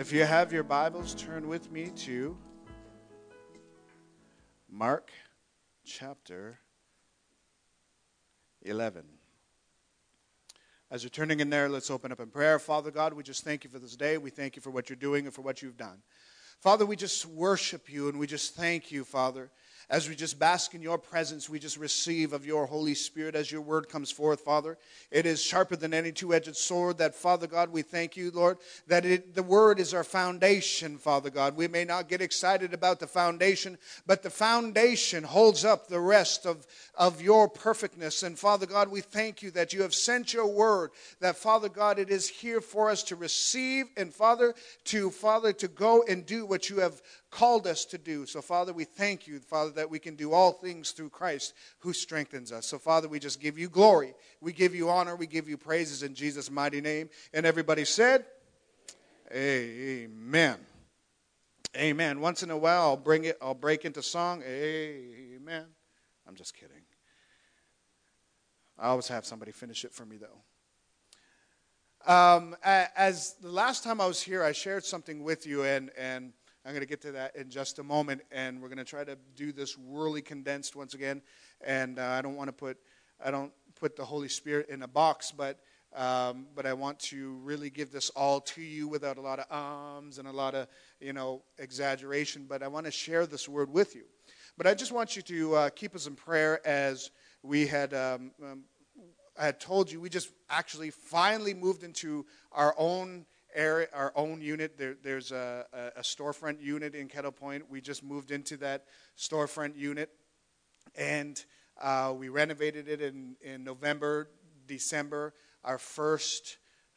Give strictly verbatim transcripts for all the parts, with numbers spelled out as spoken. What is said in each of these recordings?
If you have your Bibles, turn with me to Mark chapter eleven. As you're turning in there, let's open up in prayer. Father God, we just thank you for this day. We thank you for what you're doing and for what you've done. Father, we just worship you and we just thank you, Father. As we just bask in your presence, we just receive of your Holy Spirit as your word comes forth, Father. It is sharper than any two-edged sword that, Father God, we thank you, Lord, that it, the word is our foundation, Father God. We may not get excited about the foundation, but the foundation holds up the rest of, of your perfectness. And, Father God, we thank you that you have sent your word, that, Father God, it is here for us to receive and, Father, to, Father, to go and do what you have called us to do. So, Father, we thank you, Father, that we can do all things through Christ who strengthens us. So, Father, we just give you glory. We give you honor. We give you praises in Jesus' mighty name. And everybody said, amen. Amen. Once in a while, I'll bring it, I'll break into song. Amen. I'm just kidding. I always have somebody finish it for me, though. Um, as the last time I was here, I shared something with you, and, and I'm going to get to that in just a moment, and we're going to try to do this really condensed once again. And uh, I don't want to put, I don't put the Holy Spirit in a box, but um, but I want to really give this all to you without a lot of ums and a lot of you know exaggeration. But I want to share this word with you. But I just want you to uh, keep us in prayer as we had. Um, um, I had told you we just actually finally moved into our own area, our own unit. There, there's a, a, a storefront unit in Kettle Point. We just moved into that storefront unit, and uh, we renovated it in, in November, December. Our first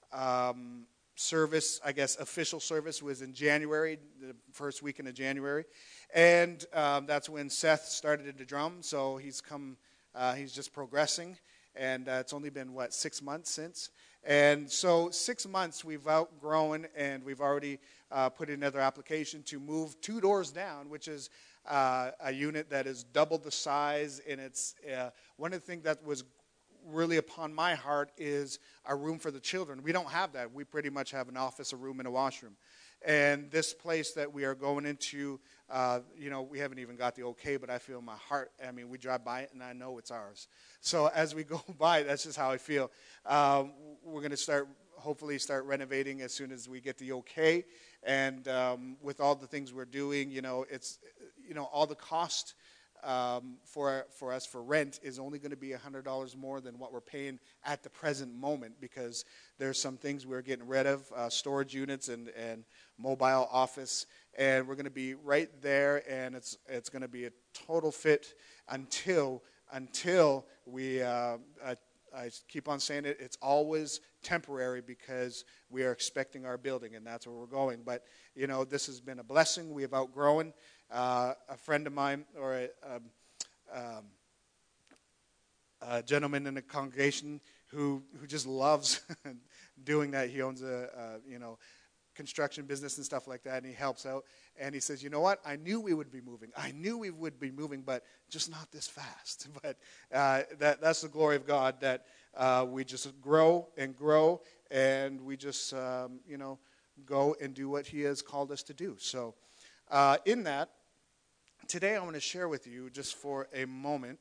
um, service, I guess, official service was in January, the first weekend of January, and um, that's when Seth started to drum. So he's come, uh, he's just progressing, and uh, it's only been what six months since. And so six months we've outgrown, and we've already uh, put in another application to move two doors down, which is uh, a unit that is double the size. And it's uh, one of the things that was really upon my heart is a room for the children. We don't have that. We pretty much have an office, a room, and a washroom. And this place that we are going into, uh, you know, we haven't even got the okay, but I feel in my heart, I mean, we drive by it and I know it's ours. So as we go by, that's just how I feel. Um, we're going to start, hopefully start renovating as soon as we get the okay. And um, with all the things we're doing, you know, it's, you know, all the cost um, for for us for rent is only going to be one hundred dollars more than what we're paying at the present moment, because there's some things we're getting rid of, uh, storage units and, and mobile office, and we're going to be right there, and it's it's going to be a total fit until until we, uh, I, I keep on saying it, it's always temporary, because we are expecting our building, and that's where we're going. But, you know, this has been a blessing. We have outgrown. Uh, a friend of mine, or a, um, um, a gentleman in the congregation who, who just loves doing that. He owns a, a, you know, construction business and stuff like that, and he helps out. And he says, you know what? I knew we would be moving. I knew we would be moving, but just not this fast. But uh, that that's the glory of God, that uh, we just grow and grow, and we just, um, you know, go and do what he has called us to do. So uh, in that, today I want to share with you, just for a moment,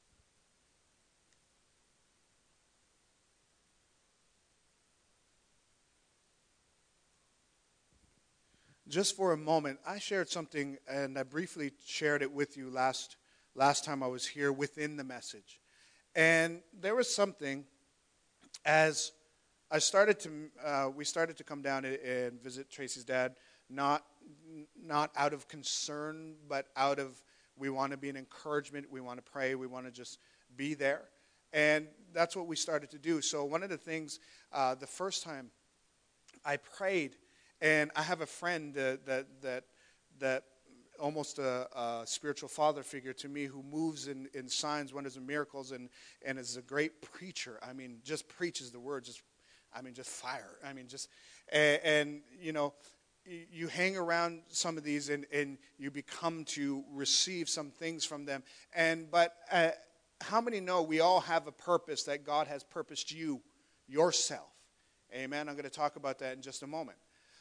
just for a moment, I shared something, and I briefly shared it with you last last time I was here within the message. And there was something, as I started to, uh, we started to come down and visit Tracy's dad, not not out of concern, but out of, we want to be an encouragement, we want to pray, we want to just be there. And that's what we started to do. So one of the things, uh, the first time I prayed, and I have a friend uh, that that that almost a, a spiritual father figure to me, who moves in, in signs, wonders, and miracles, and, and is a great preacher. I mean, just preaches the word, just, I mean, just fire. I mean, just, and, and you know, you hang around some of these, and, and you become to receive some things from them. And but uh, how many know we all have a purpose, that God has purposed you, yourself? Amen. I'm going to talk about that in just a moment.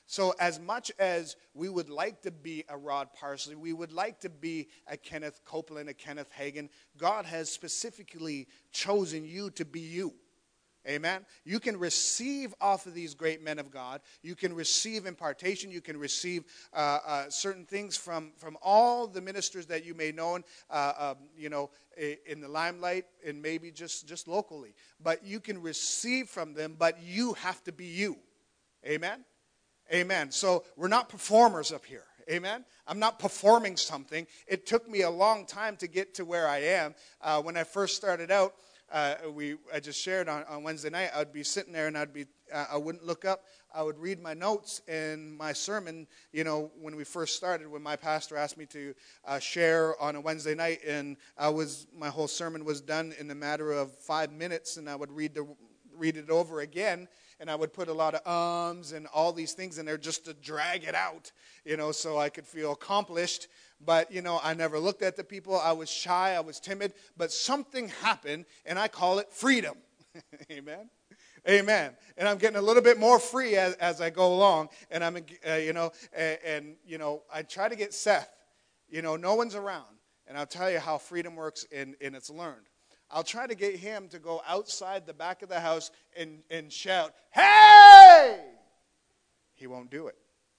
So as much as we would like to be a Rod Parsley, we would like to be a Kenneth Copeland, a Kenneth Hagin, God has specifically chosen you to be you. Amen. You can receive off of these great men of God. You can receive impartation. You can receive uh, uh, certain things from, from all the ministers that you may know, uh, um, you know, in the limelight and maybe just, just locally. But you can receive from them, but you have to be you. Amen. Amen. So we're not performers up here. Amen. I'm not performing something. It took me a long time to get to where I am. Uh, when I first started out, uh, we I just shared on, on Wednesday night, I'd be sitting there and I'd be uh, I wouldn't look up. I would read my notes and my sermon. You know, when we first started, when my pastor asked me to uh, share on a Wednesday night, and I was my whole sermon was done in a matter of five minutes, and I would read the read it over again. And I would put a lot of ums and all these things in there just to drag it out, you know, so I could feel accomplished. But, you know, I never looked at the people. I was shy. I was timid. But something happened, and I call it freedom. Amen. Amen. And I'm getting a little bit more free as, as I go along. And I'm, uh, you know, and, and, you know, I try to get Seth. You know, no one's around. And I'll tell you how freedom works, and, and it's learned. I'll try to get him to go outside the back of the house and, and shout, "Hey!" He won't do it.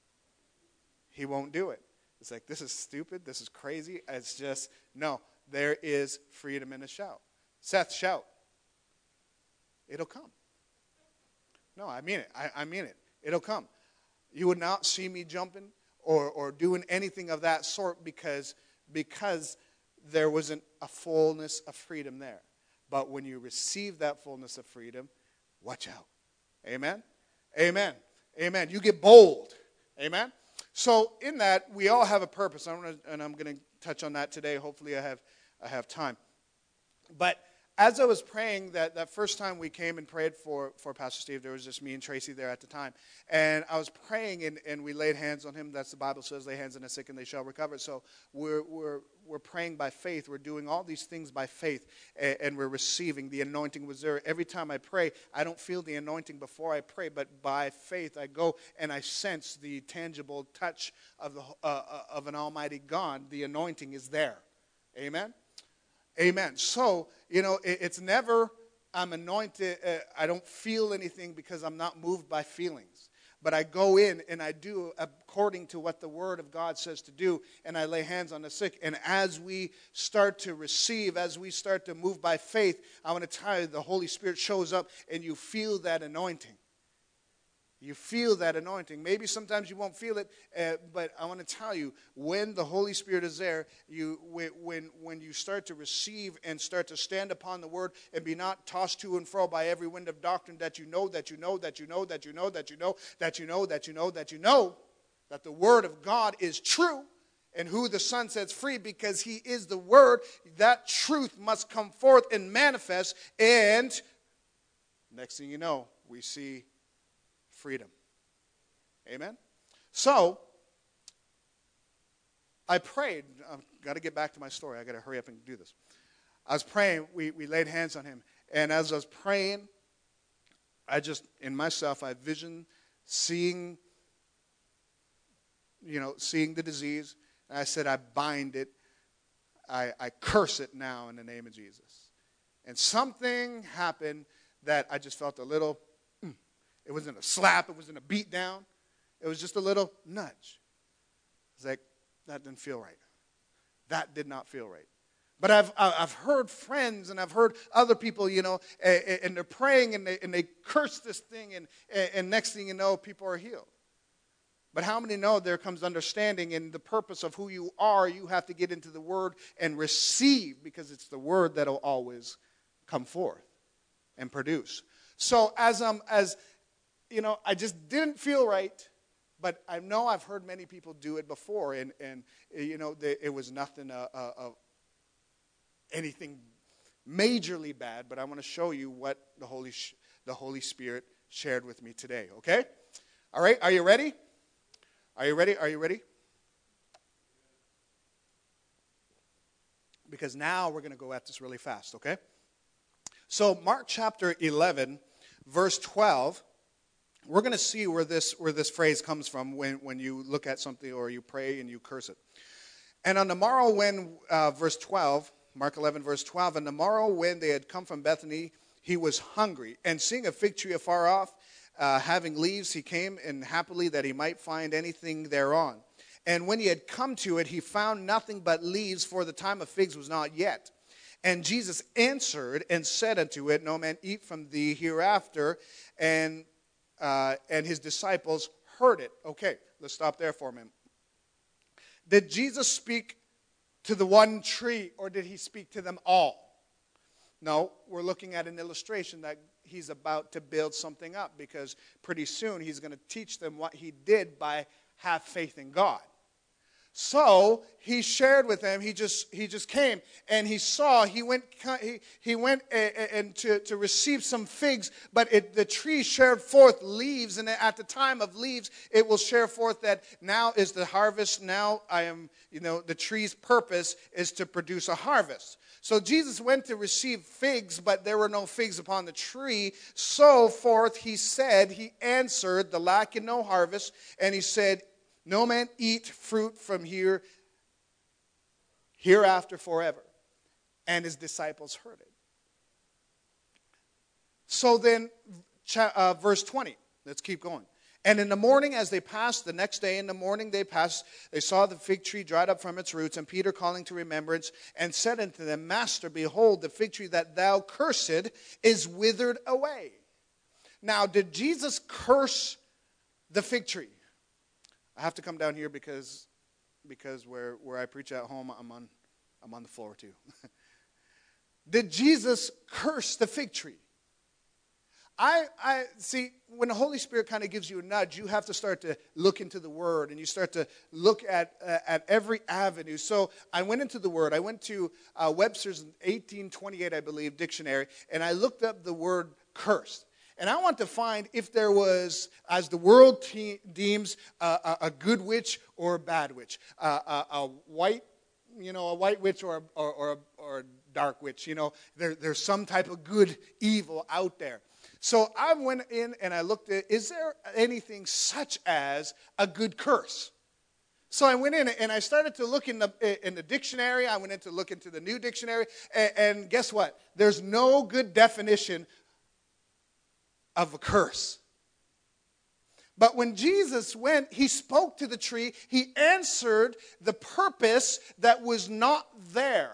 He won't do it. It's like, this is stupid. This is crazy. It's just, no, there is freedom in a shout. Seth, shout. It'll come. No, I mean it. I, I mean it. It'll come. You would not see me jumping or, or doing anything of that sort because because there wasn't a fullness of freedom there. But when you receive that fullness of freedom, watch out. Amen? Amen. Amen. You get bold. Amen? So in that, we all have a purpose. I'm gonna, and I'm going to touch on that today. Hopefully I have I have time. But as I was praying, that, that first time we came and prayed for, for Pastor Steve, there was just me and Tracy there at the time. And I was praying, and, and we laid hands on him. That's the Bible says, lay hands on the sick and they shall recover. So we're we're we're praying by faith. We're doing all these things by faith, and, and we're receiving. The anointing was there. Every time I pray, I don't feel the anointing before I pray, but by faith I go and I sense the tangible touch of, the, uh, of an almighty God. The anointing is there. Amen? Amen. So, you know, it, it's never I'm anointed. Uh, I don't feel anything because I'm not moved by feelings. But I go in and I do according to what the Word of God says to do, and I lay hands on the sick. And as we start to receive, as we start to move by faith, I want to tell you, the Holy Spirit shows up and you feel that anointing. You feel that anointing. Maybe sometimes you won't feel it, uh, but I want to tell you, when the Holy Spirit is there, you when when you start to receive and start to stand upon the Word and be not tossed to and fro by every wind of doctrine that you know, that you know, that you know, that you know, that you know, that you know, that you know, that you know, that the Word of God is true, and who the Son sets free, because He is the Word, that truth must come forth and manifest, and next thing you know, we see freedom. Amen? So, I prayed. I've got to get back to my story. I've got to hurry up and do this. I was praying. We, we laid hands on him. And as I was praying, I just, in myself, I visioned seeing, you know, seeing the disease. And I said, I bind it. I, I curse it now in the name of Jesus. And something happened that I just felt a little, it wasn't a slap. It wasn't a beat down. It was just a little nudge. It's like, that didn't feel right. That did not feel right. But I've I've heard friends and I've heard other people, you know, and they're praying and they, and they curse this thing, and, and next thing you know, people are healed. But how many know there comes understanding in the purpose of who you are? You have to get into the Word and receive, because it's the Word that will always come forth and produce. So as um as you know, I just didn't feel right, but I know I've heard many people do it before, and, and you know, the, it was nothing uh, uh, uh, anything majorly bad, but I want to show you what the Holy sh- the Holy Spirit shared with me today, okay? All right, are you ready? Are you ready? Are you ready? Because now we're going to go at this really fast, okay? So Mark chapter eleven, verse twelve. we're going to see where this where this phrase comes from when, when you look at something or you pray and you curse it. And on the morrow when, uh, verse twelve, Mark eleven, verse twelve, on the morrow when they had come from Bethany, he was hungry. And seeing a fig tree afar off, uh, having leaves, he came, and happily that he might find anything thereon. And when he had come to it, he found nothing but leaves, for the time of figs was not yet. And Jesus answered and said unto it, no man eat from thee hereafter. And uh, and his disciples heard it. Okay, let's stop there for a minute. Did Jesus speak to the one tree, or did he speak to them all? No, we're looking at an illustration that he's about to build something up, because pretty soon he's going to teach them what he did by have faith in God. So he shared with them. He just he just came and he saw. He went he he went and to, to receive some figs, but it, the tree shared forth leaves, and at the time of leaves, it will share forth that now is the harvest. Now I am you know the tree's purpose is to produce a harvest. So Jesus went to receive figs, but there were no figs upon the tree. So forth he said. He answered, the lack and no harvest, and he said, no man eat fruit from here, hereafter forever. And his disciples heard it. So then, uh, verse twenty, let's keep going. And in the morning as they passed, the next day in the morning they passed, they saw the fig tree dried up from its roots, and Peter calling to remembrance, and said unto them, Master, behold, the fig tree that thou cursed is withered away. Now, did Jesus curse the fig tree? I have to come down here because because where, where I preach at home, I'm on I'm on the floor too. Did Jesus curse the fig tree? I I see, when the Holy Spirit kind of gives you a nudge, you have to start to look into the Word, and you start to look at uh, at every avenue. So I went into the Word. I went to uh, Webster's eighteen twenty-eight, I believe, dictionary, and I looked up the word cursed. And I want to find if there was, as the world te- deems, uh, a, a good witch or a bad witch, uh, a, a white, you know, a white witch or a, or, or, a, or a dark witch. You know, there, there's some type of good evil out there. So I went in and I looked at, is there anything such as a good curse? So I went in and I started to look in the in the dictionary. I went in to look into the New Dictionary, and, and guess what? There's no good definition of a curse. But when Jesus went, he spoke to the tree. He answered the purpose that was not there.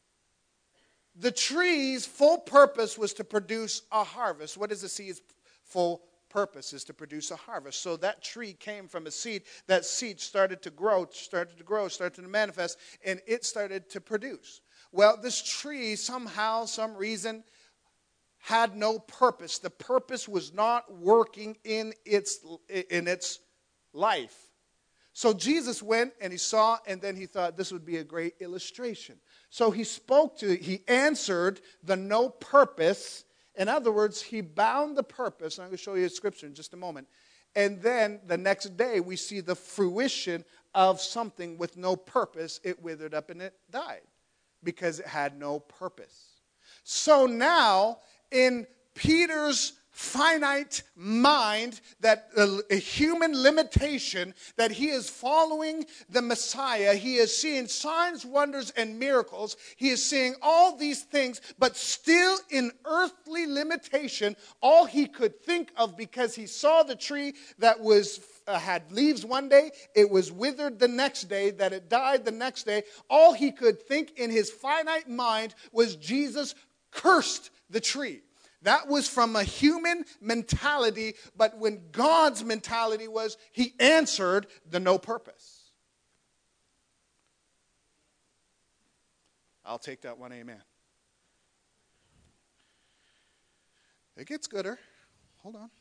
The tree's full purpose was to produce a harvest. What is the seed's full purpose? Is to produce a harvest. So that tree came from a seed. That seed started to grow, started to grow, started to manifest, and it started to produce. Well, this tree, somehow, some reason, had no purpose. The purpose was not working in its in its life. So Jesus went and he saw, and then he thought this would be a great illustration. So he spoke to, he answered the no purpose. In other words, he bound the purpose. And I'm going to show you a scripture in just a moment. And then the next day we see the fruition of something with no purpose. It withered up and it died because it had no purpose. So now, in Peter's finite mind, that a, a human limitation, that he is following the Messiah, he is seeing signs, wonders, and miracles. He is seeing all these things, but still in earthly limitation, all he could think of, because he saw the tree that was uh, had leaves one day, it was withered the next day, that it died the next day. All he could think in his finite mind was Jesus cursed the tree. That was from a human mentality, but when God's mentality was, he answered the no purpose. I'll take that one, amen. It gets gooder. Hold on.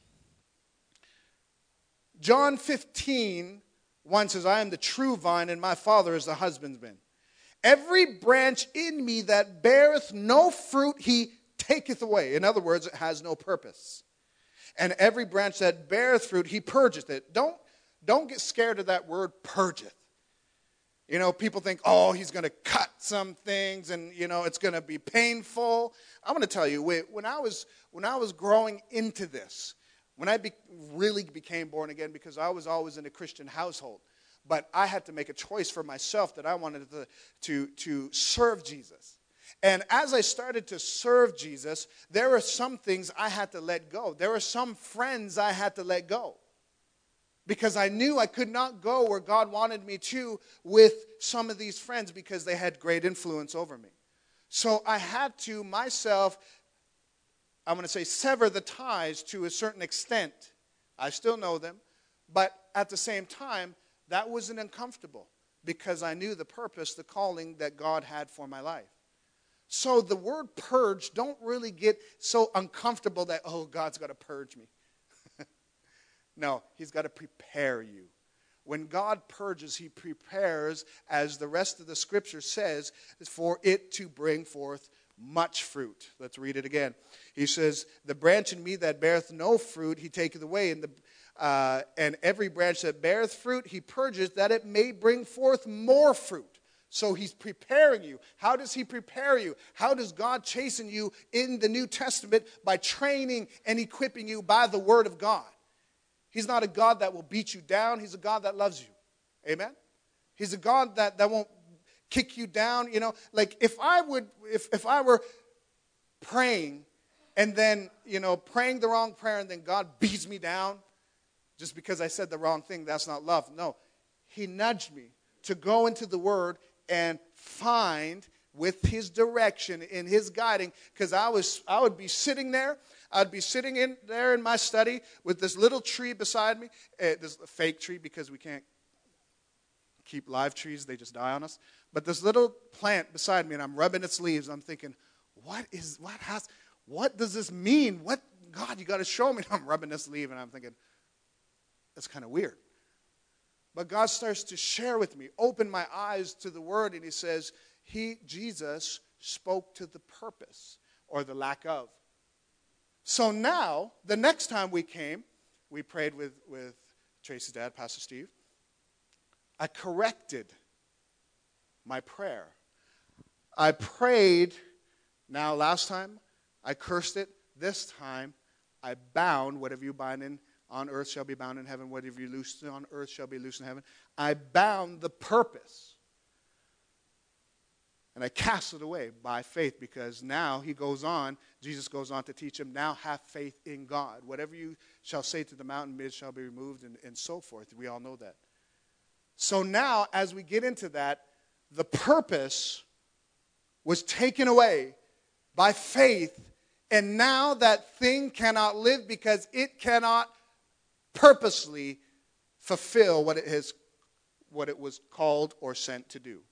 John fifteen, one says, I am the true vine, and my Father is the husbandman. Every branch in me that beareth no fruit, he taketh away. In other words, it has no purpose. And every branch that beareth fruit, he purgeth it. Don't, don't get scared of that word, purgeth. You know, people think, oh, he's going to cut some things and, you know, it's going to be painful. I'm going to tell you, when I was when I was growing into this, When I be, really became born again, because I was always in a Christian household, but I had to make a choice for myself that I wanted to, to, to serve Jesus. And as I started to serve Jesus, there were some things I had to let go. There were some friends I had to let go. Because I knew I could not go where God wanted me to with some of these friends because they had great influence over me. So I had to myself, I'm going to say, sever the ties to a certain extent. I still know them. But at the same time, that wasn't uncomfortable because I knew the purpose, the calling that God had for my life. So the word purge, don't really get so uncomfortable that, oh, God's got to purge me. No, he's got to prepare you. When God purges, he prepares, as the rest of the scripture says, for it to bring forth much fruit. Let's read it again. He says, the branch in me that beareth no fruit, he taketh away, and the Uh, and every branch that beareth fruit, he purges, that it may bring forth more fruit. So he's preparing you. How does he prepare you? How does God chasten you in the New Testament? By training and equipping you by the word of God. He's not a God that will beat you down. He's a God that loves you. Amen? He's a God that, that won't kick you down. You know, like if I would, if, if I were praying and then, you know, praying the wrong prayer and then God beats me down, just because I said the wrong thing, that's not love. No, he nudged me to go into the word and find with his direction, in his guiding, because I was, I would be sitting there, I'd be sitting in there in my study with this little tree beside me, uh, this fake tree because we can't keep live trees, they just die on us. But this little plant beside me, and I'm rubbing its leaves, I'm thinking, what is, what has, what does this mean? What, God, you got to show me. I'm rubbing this leaf, and I'm thinking, that's kind of weird. But God starts to share with me, open my eyes to the word, and he says, he, Jesus, spoke to the purpose or the lack of. So now, the next time we came, we prayed with, with Tracy's dad, Pastor Steve. I corrected my prayer. I prayed, now last time, I cursed it. This time, I bound whatever you bind in on earth shall be bound in heaven. Whatever you loose on earth shall be loosed in heaven. I bound the purpose. And I cast it away by faith, because now he goes on, Jesus goes on to teach him, now have faith in God. Whatever you shall say to the mountain, it shall be removed, and, and so forth. We all know that. So now, as we get into that, the purpose was taken away by faith, and now that thing cannot live because it cannot purposely fulfill what it has, what it was called or sent to do.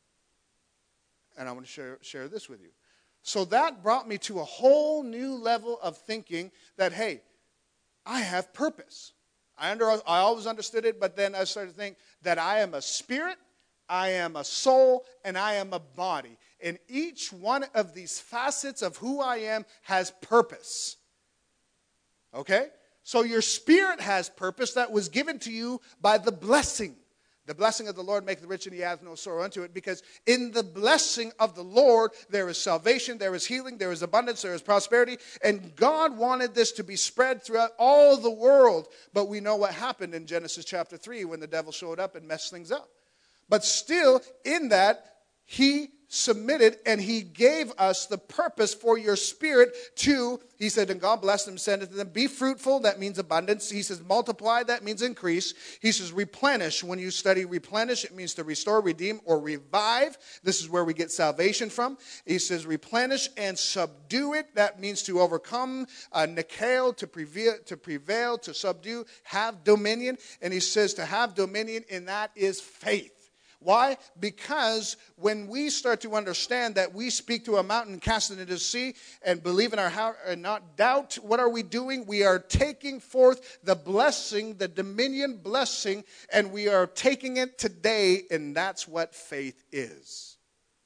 And I want to share, share this with you. So that brought me to a whole new level of thinking that, hey, I have purpose. I, under, I always understood it, but then I started to think that I am a spirit, I am a soul, and I am a body. And each one of these facets of who I am has purpose. Okay? So your spirit has purpose that was given to you by the blessing. The blessing of the Lord maketh rich, and he hath no sorrow unto it. Because in the blessing of the Lord, there is salvation, there is healing, there is abundance, there is prosperity. And God wanted this to be spread throughout all the world. But we know what happened in Genesis chapter three when the devil showed up and messed things up. But still, in that, he submitted and he gave us the purpose for your spirit to, he said, and God blessed them, sent it to them, be fruitful, that means abundance. He says multiply, that means increase. He says replenish. When you study replenish, it means to restore, redeem, or revive. This is where we get salvation from. He says replenish and subdue it. That means to overcome, uh, nikao, to prevail, to prevail, to subdue, have dominion. And he says to have dominion, and that is faith. Why? Because when we start to understand that we speak to a mountain and cast it into the sea and believe in our heart and not doubt, what are we doing? We are taking forth the blessing, the dominion blessing, and we are taking it today, and that's what faith is.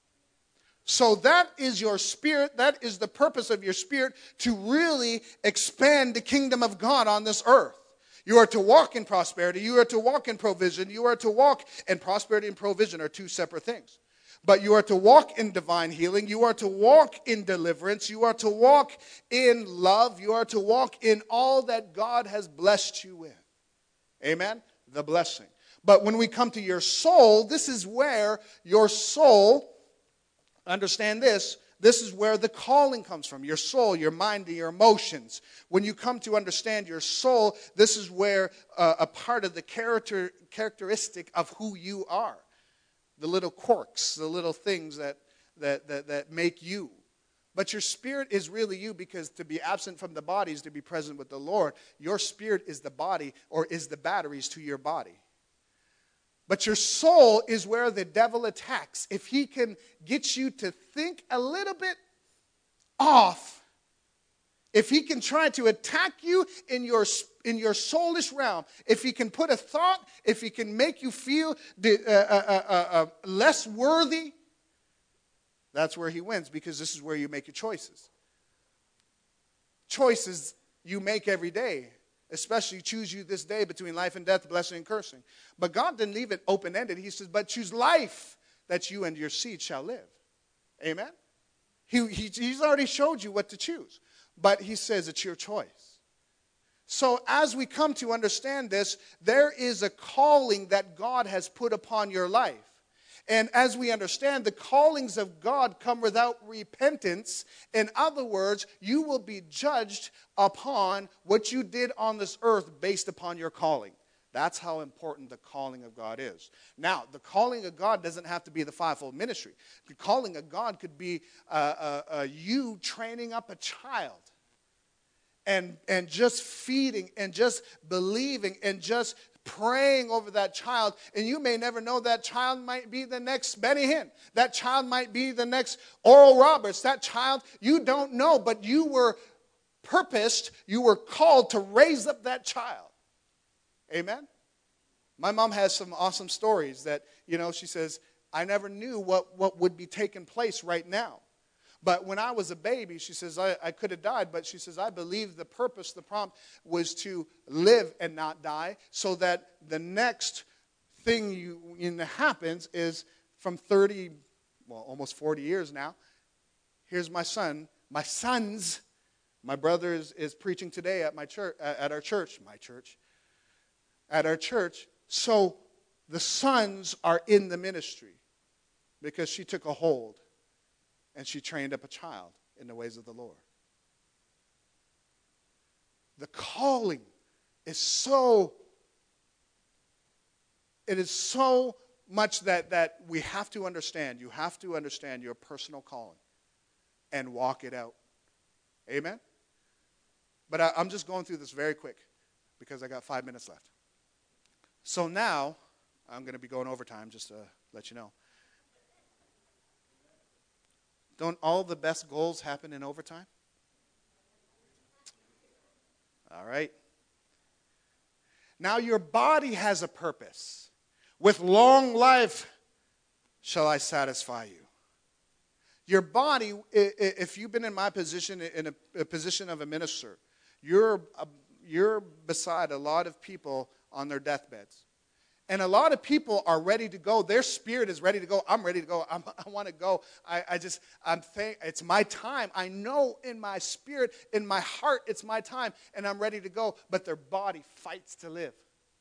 So that is your spirit. That is the purpose of your spirit, to really expand the kingdom of God on this earth. You are to walk in prosperity. You are to walk in provision. You are to walk, and prosperity and provision are two separate things. But you are to walk in divine healing. You are to walk in deliverance. You are to walk in love. You are to walk in all that God has blessed you with. Amen? The blessing. But when we come to your soul, this is where your soul, understand this, this is where the calling comes from. Your soul, your mind, and your emotions. When you come to understand your soul, this is where uh, a part of the character characteristic of who you are. The little quirks, the little things that, that, that, that make you. But your spirit is really you, because to be absent from the body is to be present with the Lord. Your spirit is the body, or is the batteries to your body. But your soul is where the devil attacks. If he can get you to think a little bit off, if he can try to attack you in your in your soulish realm, if he can put a thought, if he can make you feel the, uh, uh, uh, uh, less worthy, that's where he wins, because this is where you make your choices. Choices you make every day, especially choose you this day between life and death, blessing and cursing. But God didn't leave it open-ended. He says, but choose life, that you and your seed shall live. Amen? He, he, he's already showed you what to choose. But he says it's your choice. So as we come to understand this, there is a calling that God has put upon your life. And as we understand, the callings of God come without repentance. In other words, you will be judged upon what you did on this earth based upon your calling. That's how important the calling of God is. Now, the calling of God doesn't have to be the fivefold ministry. The calling of God could be uh, uh, uh, you training up a child. And, and just feeding and just believing and just praying over that child. And you may never know that child might be the next Benny Hinn. That child might be the next Oral Roberts. That child, you don't know, but you were purposed, you were called to raise up that child. Amen? My mom has some awesome stories that, you know, she says, I never knew what, what would be taking place right now. But when I was a baby, she says, I, I could have died, but she says, I believe the purpose, the prompt was to live and not die, so that the next thing you, you know, happens is from thirty, well, almost forty years now, here's my son, my sons, my brother is, is preaching today at my church, at our church, my church, at our church. So the sons are in the ministry because she took a hold. And she trained up a child in the ways of the Lord. The calling is so, it is so much that, that we have to understand. You have to understand your personal calling and walk it out. Amen? But I, I'm just going through this very quick because I got five minutes left. So now, I'm going to be going overtime just to let you know. Don't all the best goals happen in overtime? All right. Now your body has a purpose. With long life shall I satisfy you. Your body, if you've been in my position, in a, a position of a minister, you're, you're beside a lot of people on their deathbeds. And a lot of people are ready to go. Their spirit is ready to go. I'm ready to go. I'm, I want to go. I, I just, I'm think it's my time. I know in my spirit, in my heart, it's my time, and I'm ready to go. But their body fights to live.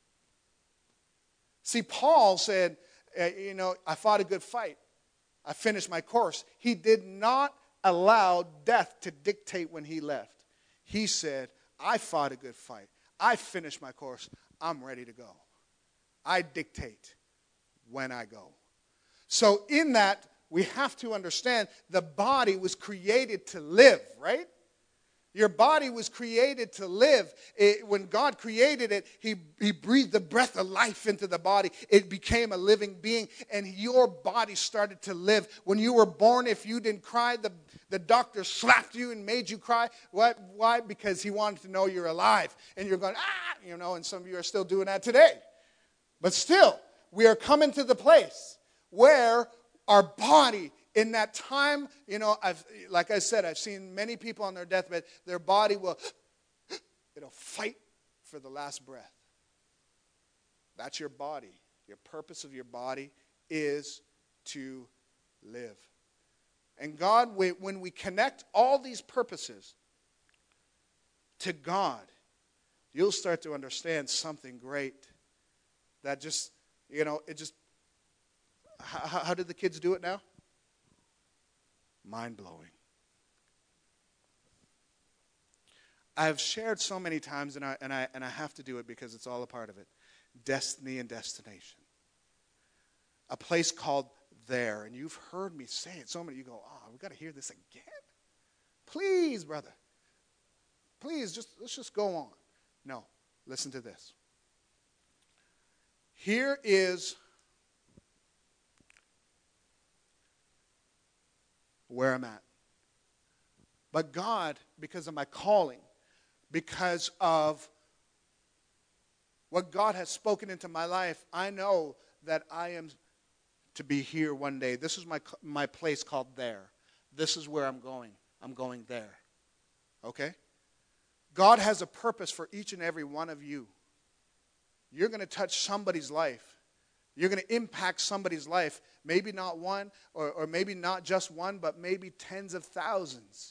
See, Paul said, uh, you know, I fought a good fight. I finished my course. He did not allow death to dictate when he left. He said, I fought a good fight. I finished my course. I'm ready to go. I dictate when I go. So in that, we have to understand the body was created to live, right? Your body was created to live. It, when God created it, he, he breathed the breath of life into the body. It became a living being, and your body started to live. When you were born, if you didn't cry, the, the doctor slapped you and made you cry. What? Why? Because he wanted to know you're alive. And you're going, ah, you know, and some of you are still doing that today. But still, we are coming to the place where our body, in that time, you know, I've, like I said, I've seen many people on their deathbed, their body will, it'll fight for the last breath. That's your body. Your purpose of your body is to live. And God, when we connect all these purposes to God, you'll start to understand something great. That just, you know, it just, how, how did the kids do it now? Mind-blowing. I've shared so many times, and I, and, I, and I have to do it because it's all a part of it. Destiny and destination. A place called There. And you've heard me say it so many. You go, oh, we've got to hear this again? Please, brother. Please, just let's just go on. No, listen to this. Here is where I'm at. But God, because of my calling, because of what God has spoken into my life, I know that I am to be here one day. This is my my place called There. This is where I'm going. I'm going there. Okay? God has a purpose for each and every one of you. You're going to touch somebody's life. You're going to impact somebody's life. Maybe not one, or, or maybe not just one, but maybe tens of thousands.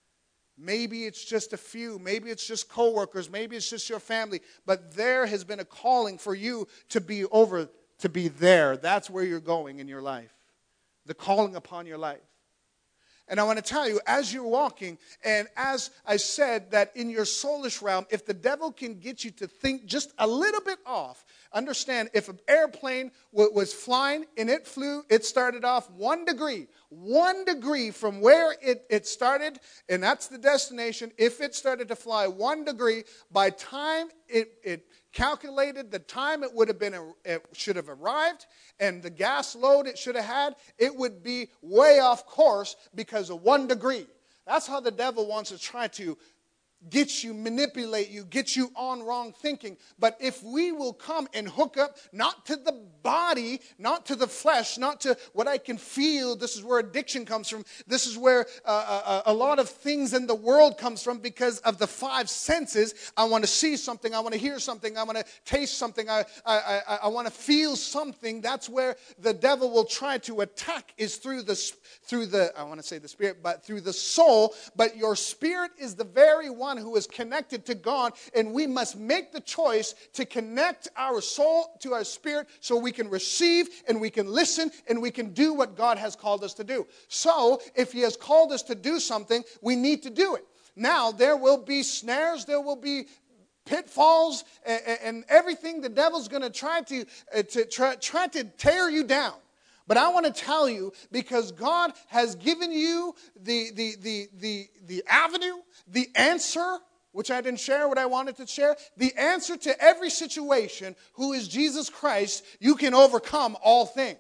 Maybe it's just a few. Maybe it's just coworkers. Maybe it's just your family. But there has been a calling for you to be over, to be there. That's where you're going in your life. The calling upon your life. And I want to tell you, as you're walking, and as I said, that in your soulish realm, if the devil can get you to think just a little bit off, understand, if an airplane w- was flying and it flew, it started off one degree, one degree from where it, it started, and that's the destination. If it started to fly one degree, by time it, it calculated the time it would have been, it should have arrived, and the gas load it should have had, it would be way off course because of one degree. That's how the devil wants to try to get you, manipulate you, get you on wrong thinking. But if we will come and hook up, not to the body, not to the flesh, not to what I can feel, this is where addiction comes from, this is where uh, a, a lot of things in the world comes from because of the five senses. I want to see something, I want to hear something, I want to taste something, I, I, I, I want to feel something. That's where the devil will try to attack, is through the, through the, I want to say the spirit, but through the soul. But your spirit is the very one who is connected to God, and we must make the choice to connect our soul to our spirit so we can receive and we can listen and we can do what God has called us to do. So, if He has called us to do something, we need to do it. Now, there will be snares, there will be pitfalls, and, and everything the devil's going to try to uh, to try, try to tear you down. But I want to tell you, because God has given you the, the, the, the, the avenue, the answer, which I didn't share what I wanted to share, the answer to every situation, who is Jesus Christ, you can overcome all things.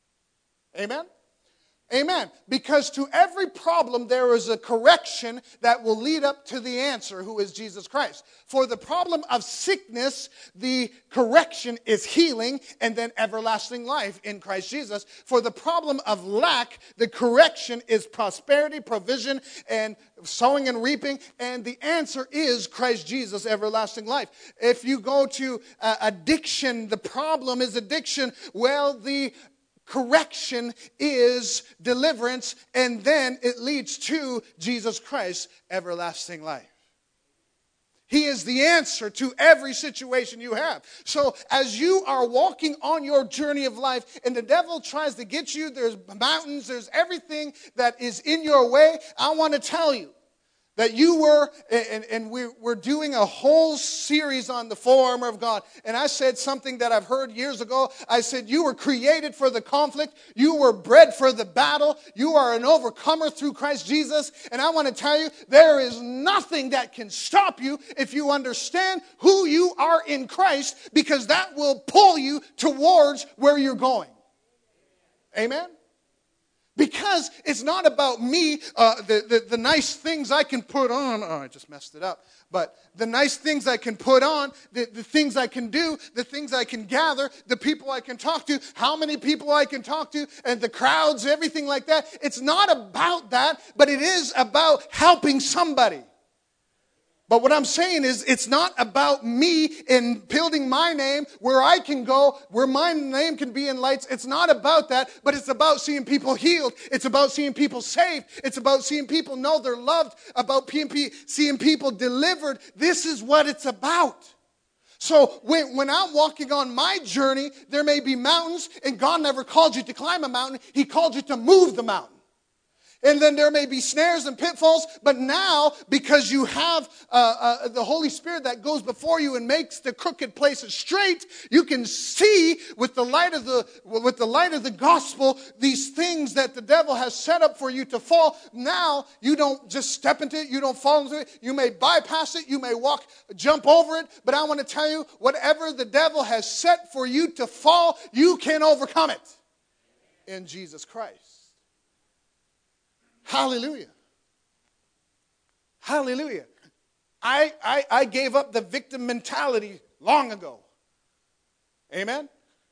Amen? Amen. Because to every problem there is a correction that will lead up to the answer, who is Jesus Christ. For the problem of sickness, the correction is healing and then everlasting life in Christ Jesus. For the problem of lack, the correction is prosperity, provision, and sowing and reaping. And the answer is Christ Jesus, everlasting life. If you go to uh, addiction, the problem is addiction. Well, the correction is deliverance, and then it leads to Jesus Christ, everlasting life. He is the answer to every situation you have. So as you are walking on your journey of life and the devil tries to get you, there's mountains, there's everything that is in your way, I want to tell you that you were, and, and we're, we're doing a whole series on the full armor of God. And I said something that I've heard years ago. I said, you were created for the conflict. You were bred for the battle. You are an overcomer through Christ Jesus. And I want to tell you, there is nothing that can stop you if you understand who you are in Christ, because that will pull you towards where you're going. Amen? Because it's not about me, uh, the, the, the nice things I can put on. Oh, I just messed it up. But the nice things I can put on, the, the things I can do, the things I can gather, the people I can talk to, how many people I can talk to, and the crowds, everything like that. It's not about that, but it is about helping somebody. But what I'm saying is, it's not about me and building my name where I can go, where my name can be in lights. It's not about that, but it's about seeing people healed. It's about seeing people saved. It's about seeing people know they're loved, about seeing people delivered. This is what it's about. So when, when I'm walking on my journey, there may be mountains, and God never called you to climb a mountain. He called you to move the mountain. And then there may be snares and pitfalls, but now, because you have uh, uh, the Holy Spirit that goes before you and makes the crooked places straight, you can see with the light of the with the light of the gospel these things that the devil has set up for you to fall. Now you don't just step into it, you don't fall into it. You may bypass it, you may walk, jump over it. But I want to tell you, whatever the devil has set for you to fall, you can overcome it in Jesus Christ. Hallelujah. Hallelujah. I, I, I gave up the victim mentality long ago. Amen?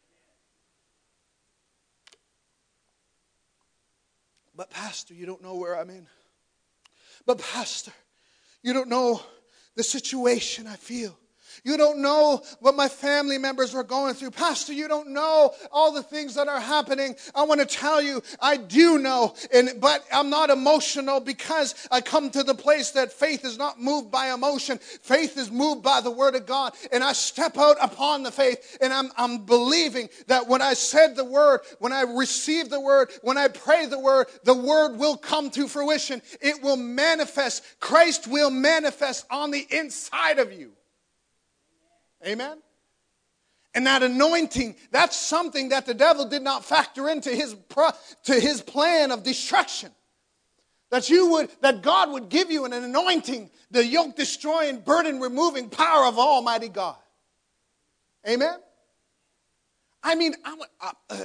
But Pastor, you don't know where I'm in. But Pastor, you don't know the situation I feel. You don't know what my family members are going through. Pastor, you don't know all the things that are happening. I want to tell you, I do know, and but I'm not emotional because I come to the place that faith is not moved by emotion. Faith is moved by the Word of God. And I step out upon the faith, and I'm, I'm believing that when I said the Word, when I receive the Word, when I pray the Word, the Word will come to fruition. It will manifest. Christ will manifest on the inside of you. Amen? And that anointing, that's something that the devil did not factor into his pro, to his plan of destruction. That you would, that God would give you an anointing, the yoke destroying, burden removing power of Almighty God. Amen? I mean, I'm, uh,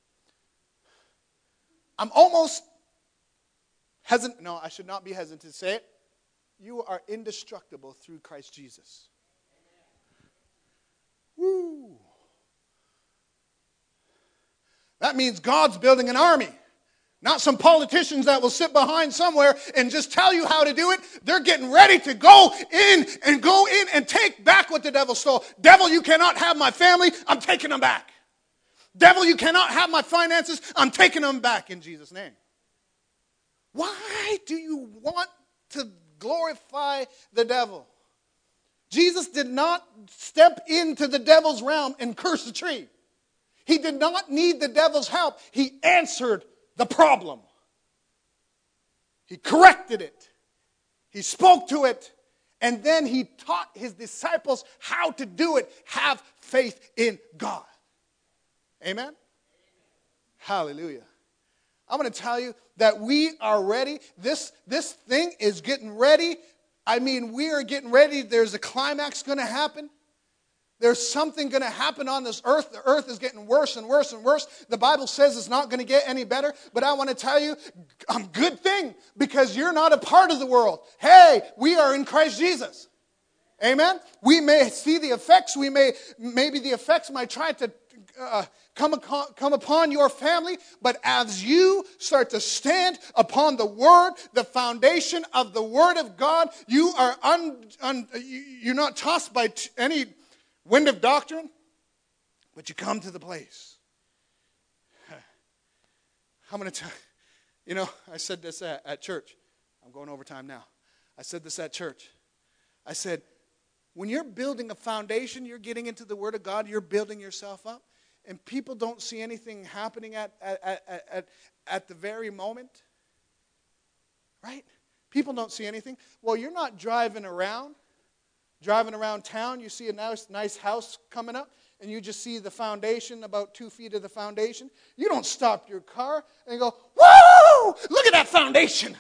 I'm almost hesitant. No, I should not be hesitant to say it. You are indestructible through Christ Jesus. Woo. That means God's building an army. Not some politicians that will sit behind somewhere and just tell you how to do it. They're getting ready to go in and go in and take back what the devil stole. Devil, you cannot have my family. I'm taking them back. Devil, you cannot have my finances. I'm taking them back in Jesus' name. Why do you want to glorify the devil? Jesus did not step into the devil's realm and curse the tree. He did not need the devil's help. He answered the problem. He corrected it. He spoke to it. And then he taught his disciples how to do it. Have faith in God. Amen? Hallelujah. I'm going to tell you that we are ready. This, this thing is getting ready. I mean, we are getting ready. There's a climax going to happen. There's something going to happen on this earth. The earth is getting worse and worse and worse. The Bible says it's not going to get any better. But I want to tell you, a good thing, because you're not a part of the world. Hey, we are in Christ Jesus. Amen? We may see the effects. We may, maybe the effects might try to uh, come, come upon your family. But as you start to stand upon the Word, the foundation of the Word of God, you are un, un, you're not tossed by t- any wind of doctrine, but you come to the place. I'm going to tell you, know, I said this at, at church. I'm going over time now. I said this at church. I said, when you're building a foundation, you're getting into the Word of God, you're building yourself up, and people don't see anything happening at, at, at, at, at the very moment, right? People don't see anything. Well, you're not driving around. Driving around town, you see a nice, nice house coming up, and you just see the foundation, about two feet of the foundation. You don't stop your car and go, whoa, look at that foundation.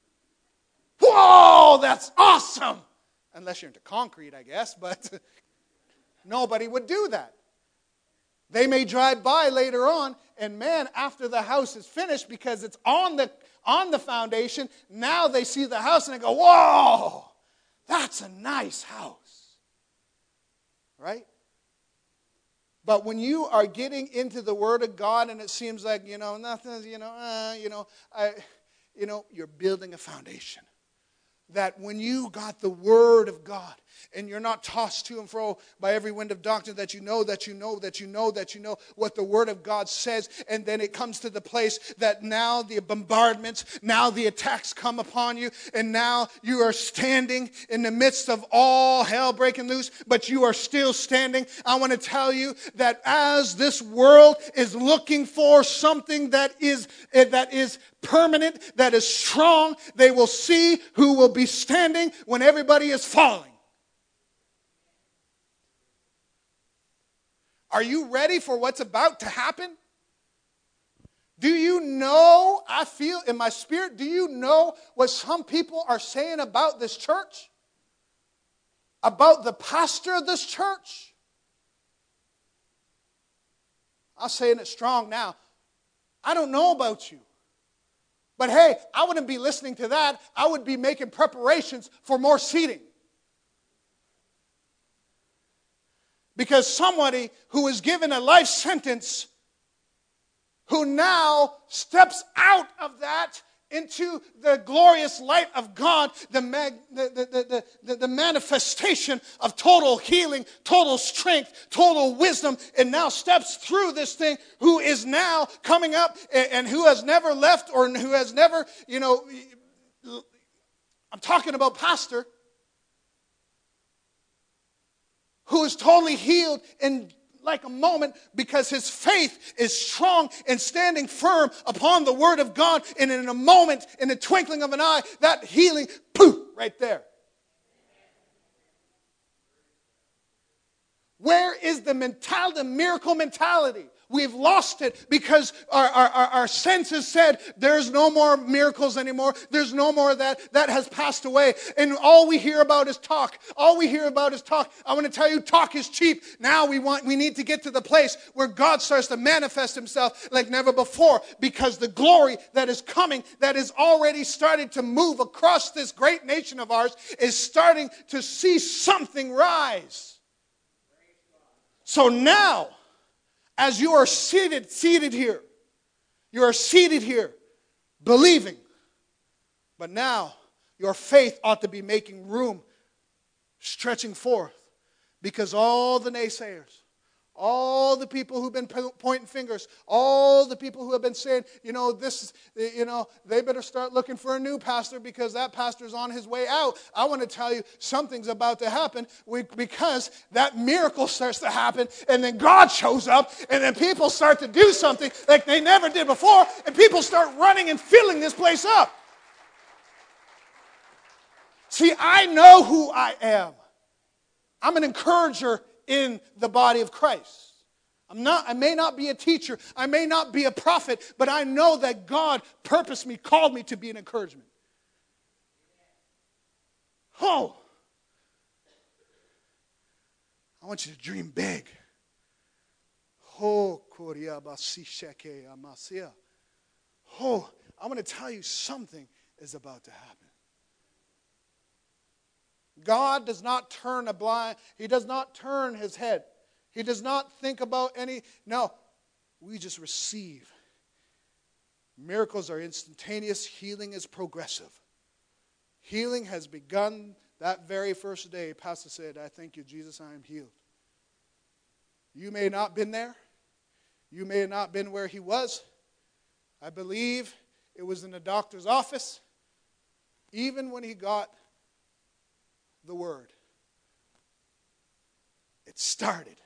Whoa, that's awesome. Unless you're into concrete, I guess, but nobody would do that. They may drive by later on, and man, after the house is finished, because it's on the, on the foundation, now they see the house and they go, whoa. That's a nice house, right? But when you are getting into the Word of God and it seems like, you know, nothing, you know, uh, you know, I, you know, you're building a foundation. that when you got the Word of God, and you're not tossed to and fro by every wind of doctrine, that you know, that you know, that you know, that you know what the Word of God says. And then it comes to the place that now the bombardments, now the attacks come upon you. And now you are standing in the midst of all hell breaking loose, but you are still standing. I want to tell you that as this world is looking for something that is, that is permanent, that is strong, they will see who will be standing when everybody is falling. Are you ready for what's about to happen? Do you know, I feel in my spirit, do you know what some people are saying about this church? About the pastor of this church? I'm saying it strong now. I don't know about you. But hey, I wouldn't be listening to that. I would be making preparations for more seating. Because somebody who is given a life sentence, who now steps out of that into the glorious light of God, the, mag, the, the, the, the, the manifestation of total healing, total strength, total wisdom, and now steps through this thing, who is now coming up and, and who has never left or who has never, you know, I'm talking about pastor, who is totally healed in like a moment because his faith is strong and standing firm upon the Word of God. And in a moment, in the twinkling of an eye, that healing, poof, right there. Where is the mentality, the miracle mentality? We've lost it because our, our, our, our senses said there's no more miracles anymore. There's no more of that. That has passed away. And all we hear about is talk. All we hear about is talk. I want to tell you, talk is cheap. Now we want, we need to get to the place where God starts to manifest himself like never before, because the glory that is coming, that is already starting to move across this great nation of ours, is starting to see something rise. So now, as you are seated, seated here, you are seated here, believing. But now, your faith ought to be making room, stretching forth. Because all the naysayers, all the people who've been pointing fingers, all the people who have been saying, you know, this, you know, they better start looking for a new pastor because that pastor's on his way out. I want to tell you, something's about to happen because that miracle starts to happen, and then God shows up, and then people start to do something like they never did before, and people start running and filling this place up. See, I know who I am. I'm an encourager in the body of Christ. I'm not, I may not be a teacher. I may not be a prophet, but I know that God purposed me, called me to be an encouragement. Oh, I want you to dream big. Oh, oh, I'm going to tell you something is about to happen. God does not turn a blind, he does not turn his head. He does not think about any, no, we just receive. Miracles are instantaneous, healing is progressive. Healing has begun that very first day. Pastor said, I thank you, Jesus, I am healed. You may not have been there. You may have not been where he was. I believe it was in the doctor's office. Even when he got the word, it started.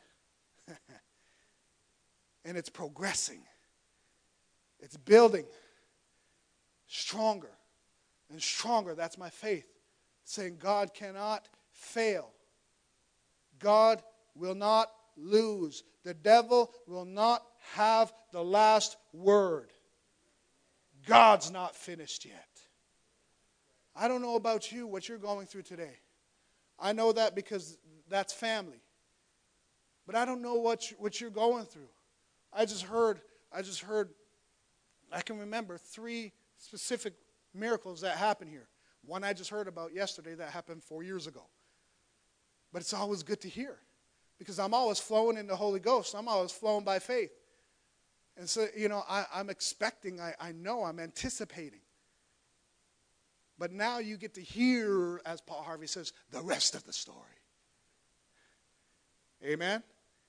And it's progressing. It's building stronger and stronger. That's my faith. Saying God cannot fail. God will not lose. The devil will not have the last word. God's not finished yet. I don't know about you, what you're going through today. I know that because that's family. But I don't know what, you, what you're going through. I just heard, I just heard, I can remember three specific miracles that happened here. One I just heard about yesterday that happened four years ago. But it's always good to hear because I'm always flowing in the Holy Ghost. I'm always flowing by faith. And so, you know, I, I'm expecting, I, I know, I'm anticipating. But now you get to hear, as Paul Harvey says, the rest of the story. Amen?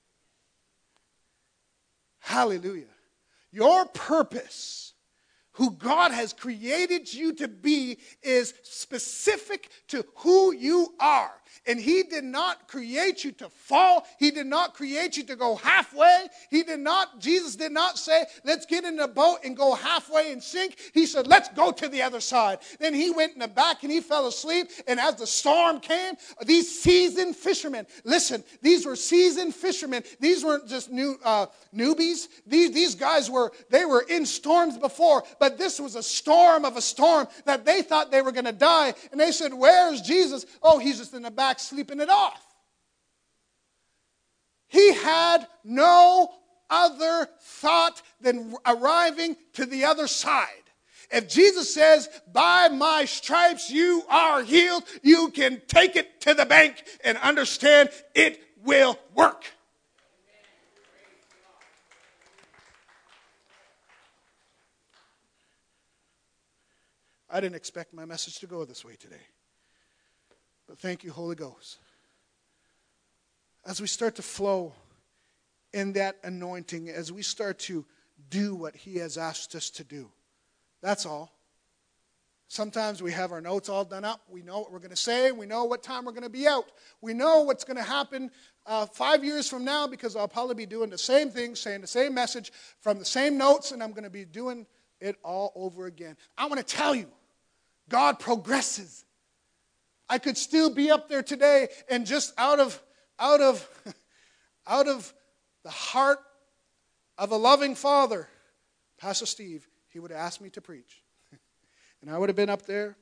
Hallelujah. Your purpose, who God has created you to be, is specific to who you are. And he did not create you to fall. He did not create you to go halfway. He did not, Jesus did not say, let's get in the boat and go halfway and sink. He said, let's go to the other side. Then he went in the back and he fell asleep. And as the storm came, these seasoned fishermen, listen, these were seasoned fishermen. These weren't just new uh, newbies. These, these guys were, they were in storms before. But this was a storm of a storm that they thought they were going to die. And they said, where's Jesus? Oh, he's just in the back sleeping it off. He had no other thought than arriving to the other side. If Jesus says, by my stripes you are healed, you can take it to the bank and understand it will work. I didn't expect my message to go this way today. But thank you, Holy Ghost. As we start to flow in that anointing, as we start to do what he has asked us to do. That's all. Sometimes we have our notes all done up. We know what we're going to say. We know what time we're going to be out. We know what's going to happen uh, five years from now, because I'll probably be doing the same thing, saying the same message from the same notes, and I'm going to be doing it all over again. I want to tell you, God progresses. I could still be up there today and just out of, out of, out of the heart of a loving father, Pastor Steve, he would have asked me to preach. And I would have been up there,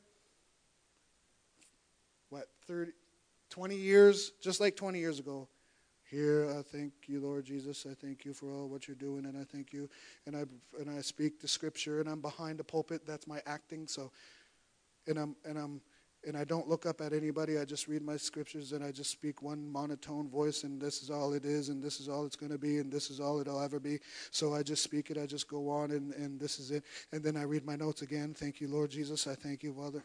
what, thirty, twenty years, just like twenty years ago. Here, I thank you, Lord Jesus. I thank you for all what you're doing, and I thank you. And I and I speak the scripture, and I'm behind the pulpit. That's my acting. So, and I'm and I'm and I don't look up at anybody. I just read my scriptures, and I just speak one monotone voice, and this is all it is, and this is all it's going to be, and this is all it'll ever be. So I just speak it. I just go on, and, and this is it. And then I read my notes again. Thank you, Lord Jesus. I thank you, Father.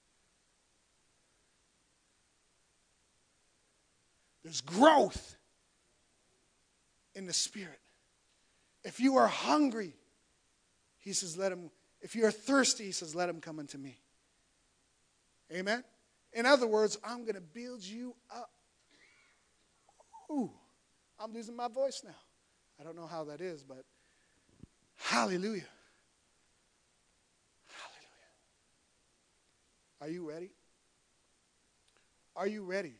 There's growth in the Spirit. If you are hungry, he says, let him. If you are thirsty, he says, let him come unto me. Amen? In other words, I'm going to build you up. Ooh, I'm losing my voice now. I don't know how that is, but hallelujah. Hallelujah. Are you ready? Are you ready?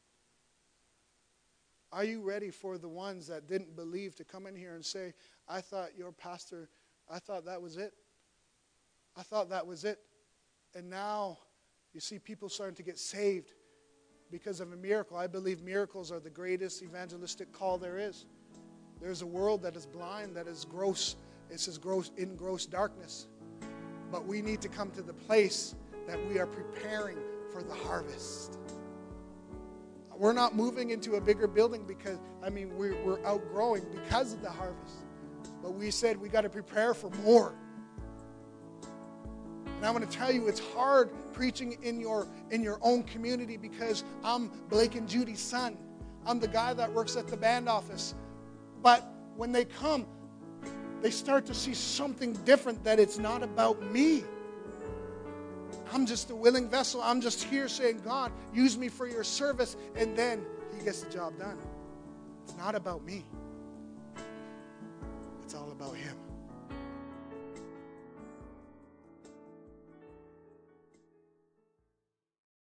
Are you ready for the ones that didn't believe to come in here and say, I thought your pastor, I thought that was it. I thought that was it. And now you see people starting to get saved because of a miracle. I believe miracles are the greatest evangelistic call there is. There's a world that is blind, that is gross. It says gross in gross darkness. But we need to come to the place that we are preparing for the harvest. We're not moving into a bigger building because, I mean, we're, we're outgrowing because of the harvest. But we said we got to prepare for more. And I want to tell you, it's hard preaching in your in your own community because I'm Blake and Judy's son. I'm the guy that works at the band office. But when they come, they start to see something different, that it's not about me. I'm just a willing vessel. I'm just here saying, God, use me for your service. And then he gets the job done. It's not about me. It's all about him.